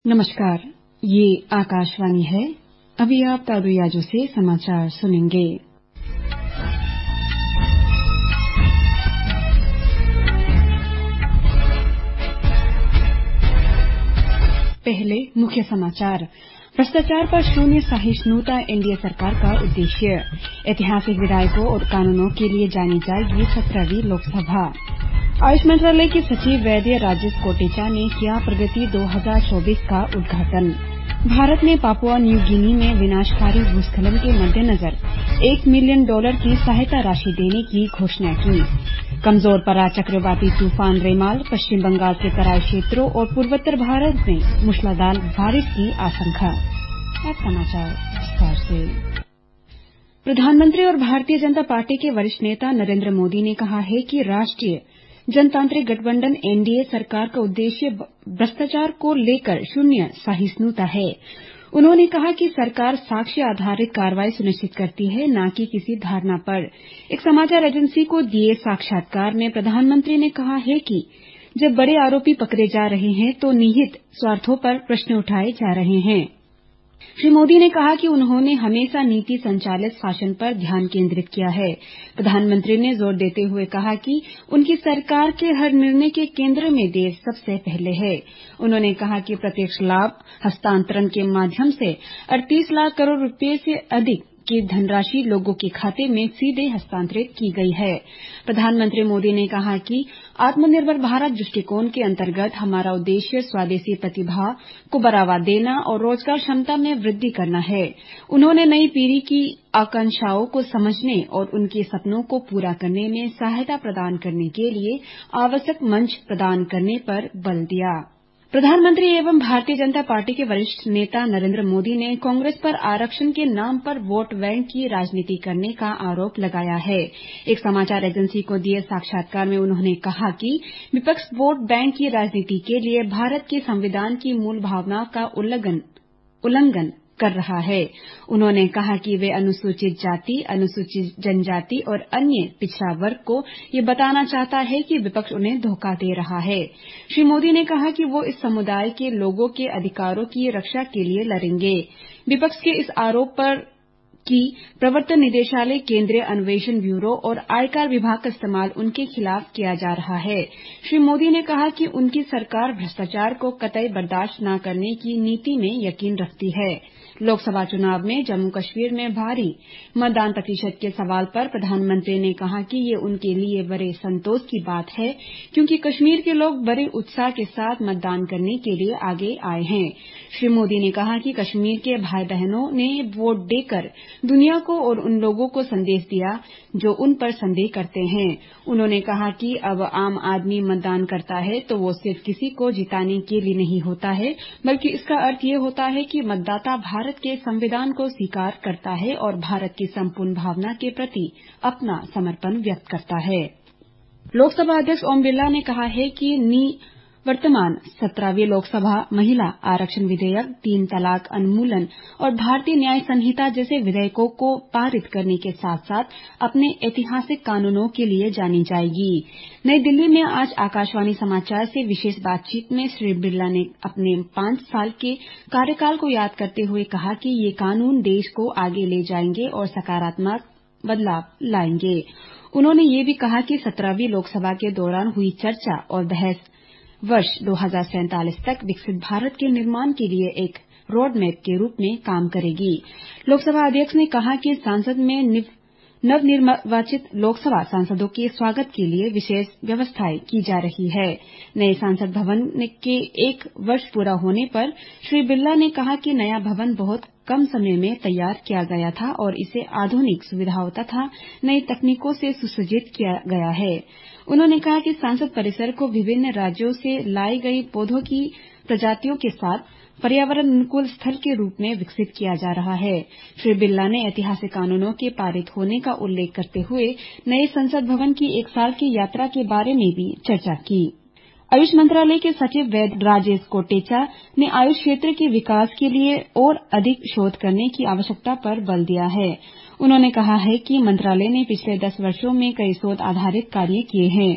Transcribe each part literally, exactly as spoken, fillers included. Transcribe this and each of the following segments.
नमस्कार, ये आकाशवाणी है। अभी आप तारुयाजो से समाचार सुनेंगे। पहले मुख्य समाचार। भ्रष्टाचार पर शून्य सहिष्णुता एनडीए सरकार का उद्देश्य। ऐतिहासिक विधायकों और कानूनों के लिए जानी जाएगी सत्रहवीं लोकसभा। आयुष मंत्रालय के सचिव वैद्य राजेश कोटेचा ने किया प्रगति दो हज़ार चौबीस का उद्घाटन। भारत ने पापुआ न्यू गिनी में विनाशकारी भूस्खलन के मद्देनजर एक मिलियन डॉलर की सहायता राशि देने की घोषणा की। कमजोर पड़ा चक्रवाती तूफान रेमाल, पश्चिम बंगाल के तराई क्षेत्रों और पूर्वोत्तर भारत में मूसलाधार बारिश की आशंका। अब समाचार विस्तार से। प्रधानमंत्री और भारतीय जनता पार्टी के वरिष्ठ नेता नरेंद्र मोदी ने कहा है कि राष्ट्रीय जनतांत्रिक गठबंधन एनडीए सरकार का उद्देश्य भ्रष्टाचार को लेकर शून्य सहिष्णुता है। उन्होंने कहा कि सरकार साक्ष्य आधारित कार्रवाई सुनिश्चित करती है, न कि किसी धारणा पर। एक समाचार एजेंसी को दिए साक्षात्कार में प्रधानमंत्री ने कहा है कि जब बड़े आरोपी पकड़े जा रहे हैं तो निहित स्वार्थों पर प्रश्न उठाए जा रहे हैं। श्री मोदी ने कहा कि उन्होंने हमेशा नीति संचालित शासन पर ध्यान केंद्रित किया है। प्रधानमंत्री ने जोर देते हुए कहा कि उनकी सरकार के हर निर्णय के केंद्र में देश सबसे पहले है। उन्होंने कहा कि प्रत्यक्ष लाभ हस्तांतरण के माध्यम से अड़तीस लाख करोड़ रुपए से अधिक की धनराशि लोगों के खाते में सीधे हस्तांतरित की गई है। प्रधानमंत्री मोदी ने कहा कि आत्मनिर्भर भारत दृष्टिकोण के अंतर्गत हमारा उद्देश्य स्वदेशी प्रतिभा को बढ़ावा देना और रोजगार क्षमता में वृद्धि करना है। उन्होंने नई पीढ़ी की आकांक्षाओं को समझने और उनके सपनों को पूरा करने में सहायता प्रदान करने के लिए आवश्यक मंच प्रदान करने पर बल दिया। प्रधानमंत्री एवं भारतीय जनता पार्टी के वरिष्ठ नेता नरेंद्र मोदी ने कांग्रेस पर आरक्षण के नाम पर वोट बैंक की राजनीति करने का आरोप लगाया है। एक समाचार एजेंसी को दिए साक्षात्कार में उन्होंने कहा कि विपक्ष वोट बैंक की राजनीति के लिए भारत के संविधान की मूल भावना का उल्लंघन उल्लंघन कर रहा है। उन्होंने कहा कि वे अनुसूचित जाति, अनुसूचित जनजाति और अन्य पिछड़ा वर्ग को ये बताना चाहता है कि विपक्ष उन्हें धोखा दे रहा है। श्री मोदी ने कहा कि वो इस समुदाय के लोगों के अधिकारों की रक्षा के लिए लड़ेंगे। विपक्ष के इस आरोप पर कि प्रवर्तन निदेशालय, केंद्रीय अन्वेषण ब्यूरो और आयकर विभाग का इस्तेमाल उनके खिलाफ किया जा रहा है। श्री मोदी ने कहा कि उनकी सरकार भ्रष्टाचार को कतई बर्दाश्त न करने की नीति में यकीन रखती है। लोकसभा चुनाव में जम्मू कश्मीर में भारी मतदान प्रतिशत के सवाल पर प्रधानमंत्री ने कहा कि ये उनके लिए बड़े संतोष की बात है, क्योंकि कश्मीर के लोग बड़े उत्साह के साथ मतदान करने के लिए आगे आए हैं। श्री मोदी ने कहा कि कश्मीर के भाई बहनों ने वोट देकर दुनिया को और उन लोगों को संदेश दिया जो उन पर संदेह करते हैं। उन्होंने कहा कि अब आम आदमी मतदान करता है तो वो सिर्फ किसी को जिताने के लिए नहीं होता है, बल्कि इसका अर्थ ये होता है कि मतदाता भारत के संविधान को स्वीकार करता है और भारत की संपूर्ण भावना के प्रति अपना समर्पण व्यक्त करता है। लोकसभा अध्यक्ष ओम बिरला ने कहा है कि नी वर्तमान सत्रहवीं लोकसभा महिला आरक्षण विधेयक, तीन तलाक उन्मूलन और भारतीय न्याय संहिता जैसे विधेयकों को पारित करने के साथ साथ अपने ऐतिहासिक कानूनों के लिए जानी जाएगी। नई दिल्ली में आज आकाशवाणी समाचार से विशेष बातचीत में श्री बिरला ने अपने पांच साल के कार्यकाल को याद करते हुए कहा कि ये कानून देश को आगे ले जाएंगे और सकारात्मक बदलाव लाएंगे। उन्होंने ये भी कहा कि सत्रहवीं लोकसभा के दौरान हुई चर्चा और बहस वर्ष दो हज़ार सैंतालीस तक विकसित भारत के निर्माण के लिए एक रोड मैप के रूप में काम करेगी। लोकसभा अध्यक्ष ने कहा कि संसद में नवनिर्वाचित लोकसभा सांसदों के स्वागत के लिए विशेष व्यवस्थाएं की जा रही है। नए संसद भवन के एक वर्ष पूरा होने पर श्री बिरला ने कहा कि नया भवन बहुत कम समय में तैयार किया गया था और इसे आधुनिक सुविधाओं तथा नई तकनीकों से सुसज्जित किया गया है। उन्होंने कहा कि संसद परिसर को विभिन्न राज्यों से लाई गई पौधों की प्रजातियों के साथ पर्यावरण अनुकूल स्थल के रूप में विकसित किया जा रहा है। श्री बिरला ने ऐतिहासिक कानूनों के पारित होने का उल्लेख करते हुए नए संसद भवन की एक साल की यात्रा के बारे में भी चर्चा की। आयुष मंत्रालय के सचिव वैद्य राजेश कोटेचा ने आयुष क्षेत्र के विकास के लिए और अधिक शोध करने की आवश्यकता पर बल दिया है। उन्होंने कहा है कि मंत्रालय ने पिछले दस वर्षों में कई शोध आधारित कार्य किए हैं।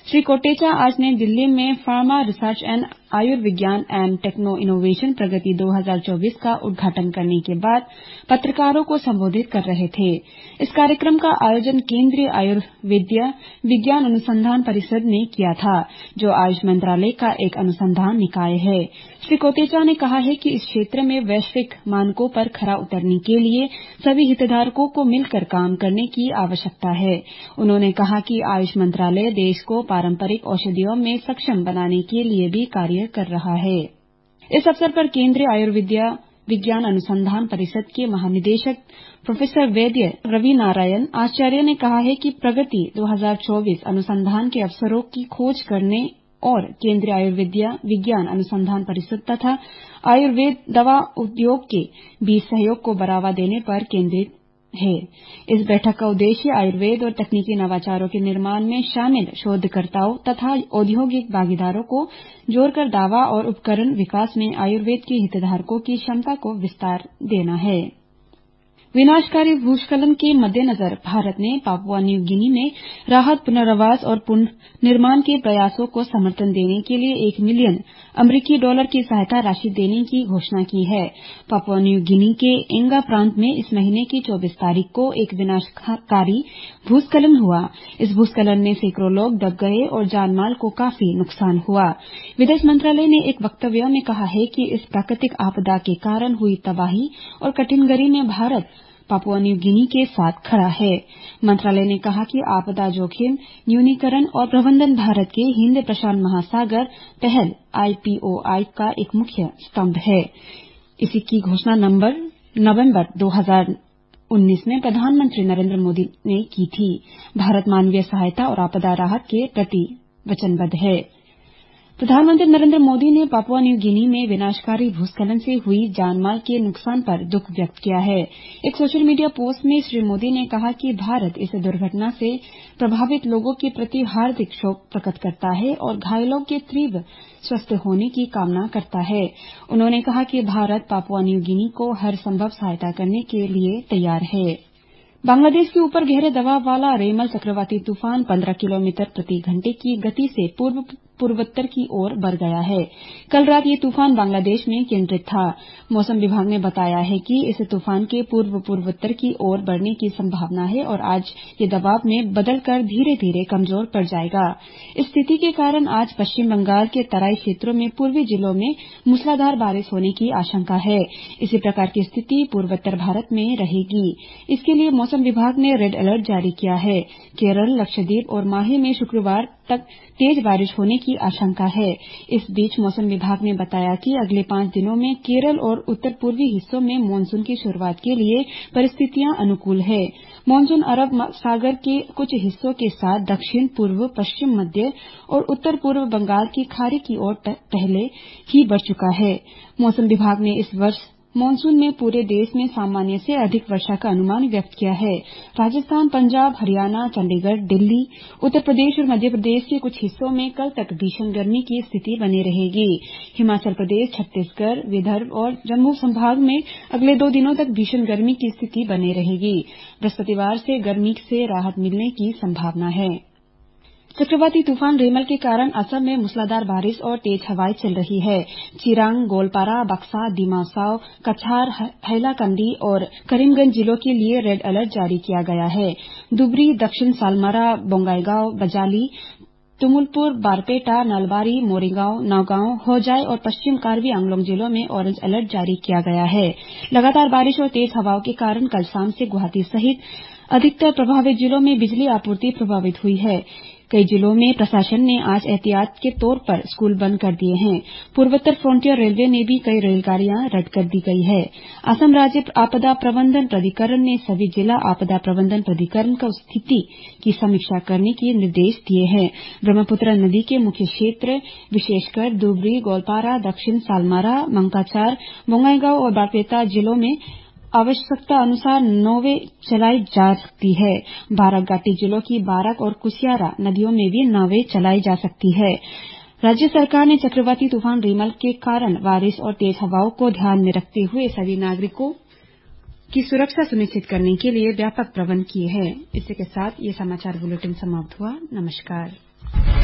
श्री कोटेचा आज नई दिल्ली में फार्मा रिसर्च एंड आयुर्विज्ञान एंड टेक्नो इनोवेशन प्रगति दो हज़ार चौबीस का उद्घाटन करने के बाद पत्रकारों को संबोधित कर रहे थे। इस कार्यक्रम का आयोजन केंद्रीय आयुर्वेद्य विज्ञान अनुसंधान परिषद ने किया था, जो आयुष मंत्रालय का एक अनुसंधान निकाय है। श्री कोटेचा ने कहा है कि इस क्षेत्र में वैश्विक मानकों पर खरा उतरने के लिए सभी हितधारकों को मिलकर काम करने की आवश्यकता है। उन्होंने कहा कि आयुष मंत्रालय देश को पारंपरिक औषधियों में सक्षम बनाने के लिए भी कार्य कर रहा है। इस अवसर पर केंद्रीय आयुर्वेद्य विज्ञान अनुसंधान परिषद के महानिदेशक प्रोफेसर वैद्य रवि नारायण आचार्य ने कहा है कि प्रगति दो हज़ार चौबीस अनुसंधान के अवसरों की खोज करने और केंद्रीय आयुर्वेद्य विज्ञान अनुसंधान परिषद तथा आयुर्वेद दवा उद्योग के बीच सहयोग को बढ़ावा देने पर केंद्रित है। इस बैठक का उद्देश्य आयुर्वेद और तकनीकी नवाचारों के निर्माण में शामिल शोधकर्ताओं तथा औद्योगिक भागीदारों को जोड़कर दवा और उपकरण विकास में आयुर्वेद के हितधारकों की क्षमता को विस्तार देना है। विनाशकारी भूस्खलन के मद्देनजर भारत ने पापुआ न्यू गिनी में राहत, पुनर्वास और पुनर्निर्माण के प्रयासों को समर्थन देने के लिए एक मिलियन अमरीकी डॉलर की सहायता राशि देने की घोषणा की है। पापुआ न्यू गिनी के एंगा प्रांत में इस महीने की चौबीस तारीख को एक विनाशकारी भूस्खलन हुआ। इस भूस्खलन में सैकड़ों लोग दब गए और जानमाल को काफी नुकसान हुआ। विदेश मंत्रालय ने एक वक्तव्य में कहा है कि इस प्राकृतिक आपदा के कारण हुई तबाही और कठिन घड़ी में भारत पापुआ न्यू गिनी के साथ खड़ा है। मंत्रालय ने कहा कि आपदा जोखिम न्यूनीकरण और प्रबंधन भारत के हिंद प्रशांत महासागर पहल आई पी ओ आई का एक मुख्य स्तंभ है। इसी की घोषणा नवंबर दो हज़ार उन्नीस में प्रधानमंत्री नरेंद्र मोदी ने की थी। भारत मानवीय सहायता और आपदा राहत के प्रति वचनबद्ध है। प्रधानमंत्री नरेंद्र मोदी ने पापुआ न्यू गिनी में विनाशकारी भूस्खलन से हुई जानमाल के नुकसान पर दुख व्यक्त किया है। एक सोशल मीडिया पोस्ट में श्री मोदी ने कहा कि भारत इस दुर्घटना से प्रभावित लोगों के प्रति हार्दिक शोक प्रकट करता है और घायलों के तीव्र स्वस्थ होने की कामना करता है। उन्होंने कहा कि भारत पापुआ न्यू गिनी को हर संभव सहायता करने के लिए तैयार है। बांग्लादेश के ऊपर गहरे दबाव वाला रेमल चक्रवाती तूफान पंद्रह किलोमीटर प्रति घंटे की गति से पूर्व पूर्वोत्तर की ओर बढ़ गया है। कल रात ये तूफान बांग्लादेश में केंद्रित था। मौसम विभाग ने बताया है कि इस तूफान के पूर्व पूर्वोत्तर की ओर बढ़ने की संभावना है और आज ये दबाव में बदलकर धीरे धीरे कमजोर पड़ जाएगा। इस स्थिति के कारण आज पश्चिम बंगाल के तराई क्षेत्रों में पूर्वी जिलों में मूसलाधार बारिश होने की आशंका है। इसी प्रकार की स्थिति पूर्वोत्तर भारत में रहेगी। इसके लिए मौसम विभाग ने रेड अलर्ट जारी किया है। केरल, लक्षद्वीप और माहे में शुक्रवार तक तेज बारिश होने की आशंका है। इस बीच मौसम विभाग ने बताया कि अगले पांच दिनों में केरल और उत्तर पूर्वी हिस्सों में मानसून की शुरुआत के लिए परिस्थितियां अनुकूल है। मानसून अरब सागर के कुछ हिस्सों के साथ दक्षिण पूर्व, पश्चिम मध्य और उत्तर पूर्व बंगाल की खाड़ी की ओर पहले ही बढ़ चुका है। मौसम विभाग ने इस वर्ष मानसून में पूरे देश में सामान्य से अधिक वर्षा का अनुमान व्यक्त किया है। राजस्थान, पंजाब, हरियाणा, चंडीगढ़, दिल्ली, उत्तर प्रदेश और मध्य प्रदेश के कुछ हिस्सों में कल तक भीषण गर्मी की स्थिति बनी रहेगी। हिमाचल प्रदेश, छत्तीसगढ़, विदर्भ और जम्मू संभाग में अगले दो दिनों तक भीषण गर्मी की स्थिति बनी रहेगी। बृहस्पतिवार से गर्मी से राहत मिलने की संभावना है। चक्रवाती तूफान रेमल के कारण असम में मूसलाधार बारिश और तेज हवाएं चल रही है। चिरांग, गोलपारा, बक्सा, दीमासाव, कछार, हैलाकंदी और करीमगंज जिलों के लिए रेड अलर्ट जारी किया गया है। दुबरी, दक्षिण सालमारा, बोंगाईगांव, बजाली, तुमुलपुर, बारपेटा, नलबारी, मोरीगांव, नौगांव, होजाई और पश्चिम कार्बी आंगलोंग जिलों में ऑरेंज अलर्ट जारी किया गया है। लगातार बारिश और तेज हवाओं के कारण कल शाम से गुवाहाटी सहित अधिकतर प्रभावित जिलों में बिजली आपूर्ति प्रभावित हुई है। कई जिलों में प्रशासन ने आज एहतियात के तौर पर स्कूल बंद कर दिए हैं। पूर्वोत्तर फ्रंटियर रेलवे में भी कई रेलगाड़ियां रद्द कर दी गई है। असम राज्य आपदा प्रबंधन प्राधिकरण ने सभी जिला आपदा प्रबंधन प्राधिकरण को स्थिति की समीक्षा करने के निर्देश दिए हैं। ब्रह्मपुत्र नदी के मुख्य क्षेत्र विशेषकर दुबरी, गोलपारा, दक्षिण सालमारा, मंकाचार, बोंगाईगांव और बारपेटा जिलों में आवश्यकता अनुसार नावें चलाई जा सकती है। बाराक घाटी जिलों की बाराक और कुसियारा नदियों में भी नावें चलाई जा सकती है। राज्य सरकार ने चक्रवाती तूफान रेमल के कारण बारिश और तेज हवाओं को ध्यान में रखते हुए सभी नागरिकों की सुरक्षा सुनिश्चित करने के लिए व्यापक प्रबंध किए हैं। इसी के साथ ये समाचार बुलेटिन समाप्त हुआ। नमस्कार।